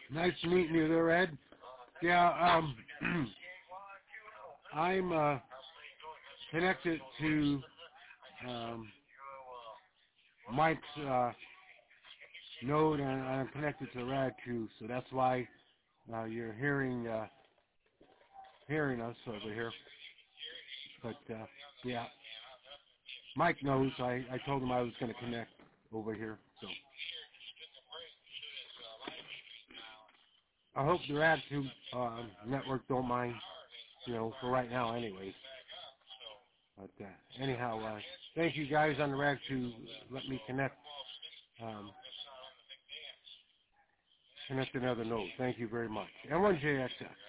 Nice meeting you there, Ed. Yeah, I'm connected to Mike's node, and I'm connected to Rad too, so that's why you're hearing us over here. But yeah, Mike knows. I told him I was going to connect over here, so I hope the Rad tube network don't mind, for right now, anyways. But anyhow, thank you guys on the Rad to let me connect connect another node. Thank you very much. N1JXX.